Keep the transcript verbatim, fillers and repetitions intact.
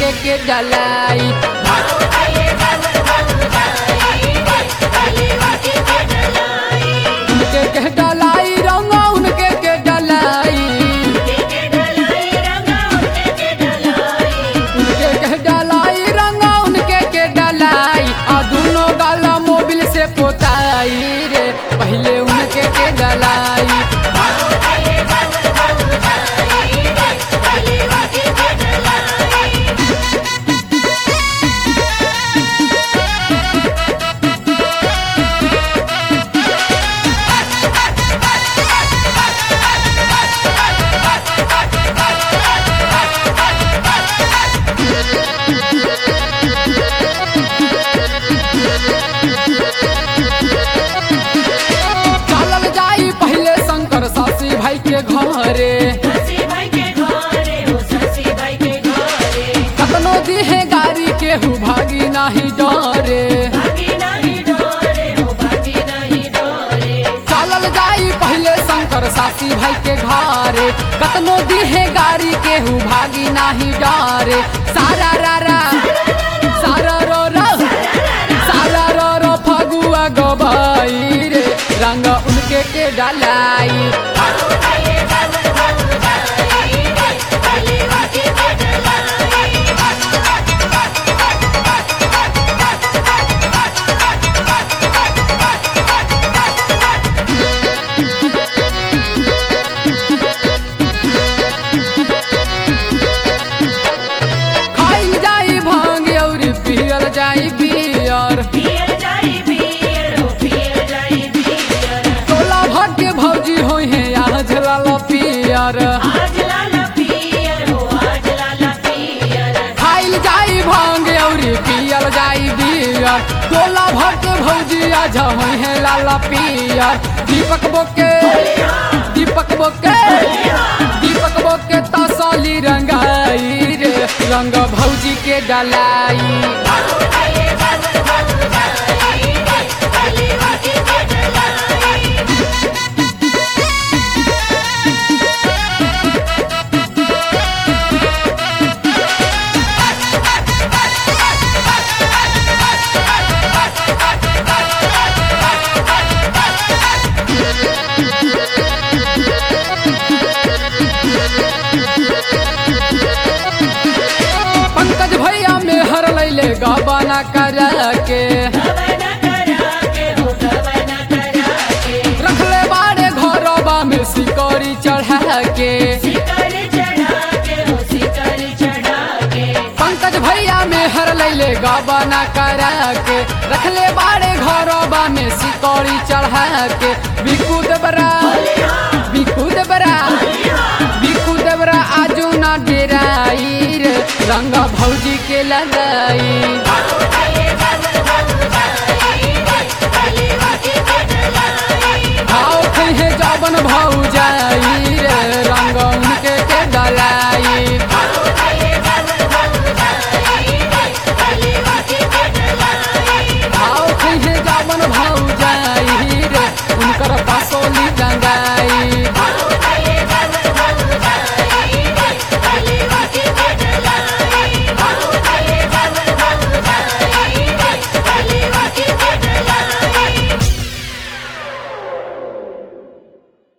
उनके के डलाई। उनके के डलाई रंग उनके के डलाई। उनके के डलाई रंग उनके के डलाई। आ दोनों गाला मोबिल से पोताई रे पहले उनके के डलाई। चलल जाई पहले शंकर सासी भाई के घरे। कतनो दिहे गाड़ी केहू भागी नाही डरे। चलल जाई पहले शंकर सासी भाई के घरे। कतनो दिहे गाड़ी केहू भागी नाही डरे। सारा रारा सारा रो रो सारा रो रो फगुआ गबाई रे रंग उनके के डलाई। खाइल जाई भांग और पियल जाई बियर। टोला भर के भौजी होई है आज लाला पियर। खाइल जाई भांग और पियल जाई बियर। टोला भर के भौजी आज होई है लाला पियर। दीपक बोके दीपक बोके दीपक बोके तसली रंगाई रे रंग भौजी के डलाई। पंकज भैया में हर लैले गबना करा के। रखले बाड़े घरबा में सिकड़ी चढ़ा के। पंकज भैया में हर लैले गबना करा के। रखले बाड़े घरबा में सिकड़ी चढ़ा के। बिकू देवरा बिकू देवरा बिकू देवरा आजू ना डेराई रे रंग भौजी के लड़ाई।